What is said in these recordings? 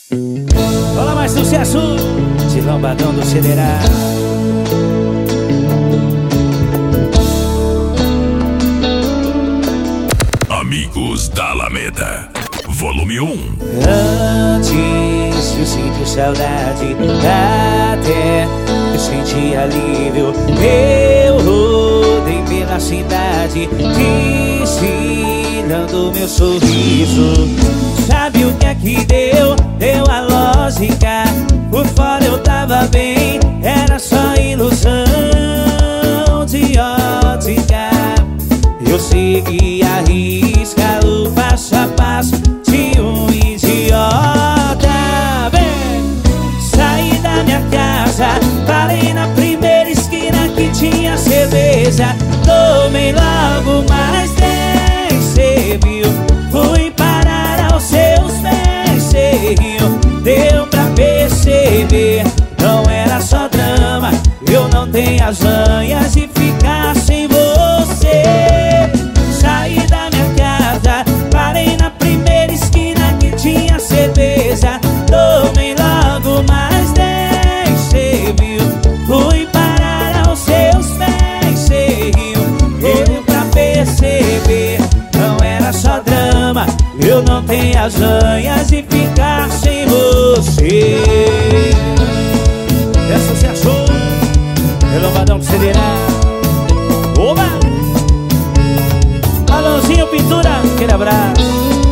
Olha mais sucesso de Lombadão do Ceará. Amigos da Alameda, volume 1. Antes eu senti saudade, até eu senti alívio. Eu rodei pela cidade, desfilando meu sorriso. Sabe o que é que deu? Deu a lógica. Por fora eu tava bem, era só ilusão de ótica. Eu segui a risca, o passo a passo de um idiota. Bem, saí da minha casa, parei na primeira esquina que tinha cerveja. Tomei logo mais 10, cê viu? Fui parar aos seus pés, cê riu. Deu pra perceber, não era só drama. Eu não tenho as manhas de ficar sem você. Saí da minha casa, parei na primeira esquina que tinha cerveja. Tomei logo mais 10, cê viu? Fui parar aos seus pés, cê riu. Deu pra perceber, não era só drama. Eu não tenho as manhas de ficar sem você. Essa se achou, é Lombadão do Ceará. Oba! Alôzinho Pintura, aquele abraço.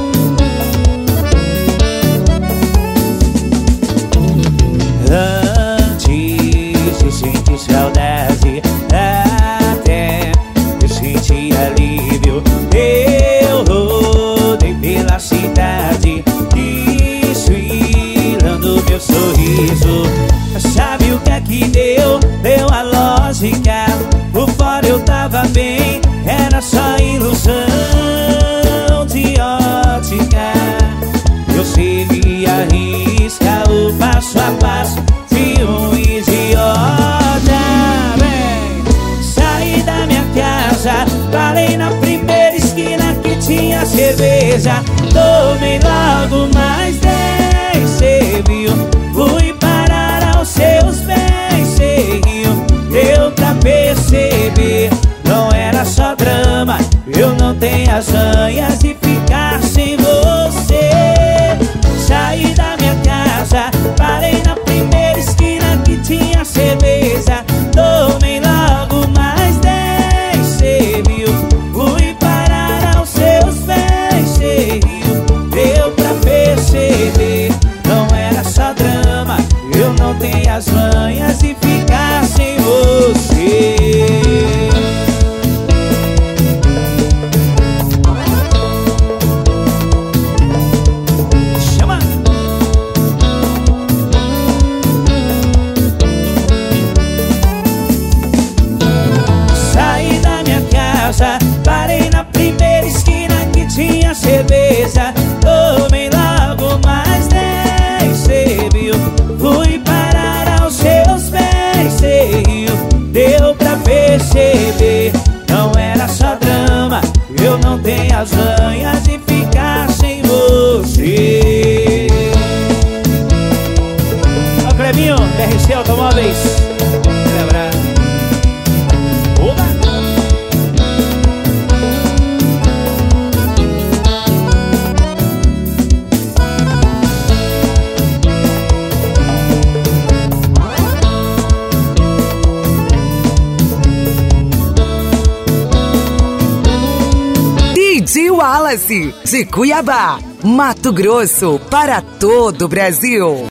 Antes eu senti saudade, até eu senti alívio. Eu rodei pela cidade, desfilando meu sorriso. Sabe o que é que deu? Deu a lógica. Por fora eu tava bem, era só ilusão de ótica. Eu segui a risca, o passo a passo de um idiota. Bem, saí da minha casa, parei na primeira esquina que tinha cerveja. Tomei logo mais 10, cê viu? Fui parar aos seus pés, cê riu. Deu pra perceber, não era só drama. Eu não tenho as manhas de ficar sem você. Saí da minha casa, parei na primeira esquina que tinha cerveja. Tomei logo mais 10, cê viu? Fui parar aos seus pés, cê riu. Deu pra perceber, não era só drama. Eu não tenho as manhas de ficar sem você. Chama! Saí da minha casa, parei na primeira esquina que tinha cerveja. Tomei logo mais 10, cê viu? Fui parar aos seus pés, cê riu. Deu pra perceber, não era só drama. Eu não tenho as manhas de ficar sem você. Ó, Clebinho, RC Automóveis. Lembrar. Oba! DJ Wallace, de Cuiabá, Mato Grosso, para todo o Brasil.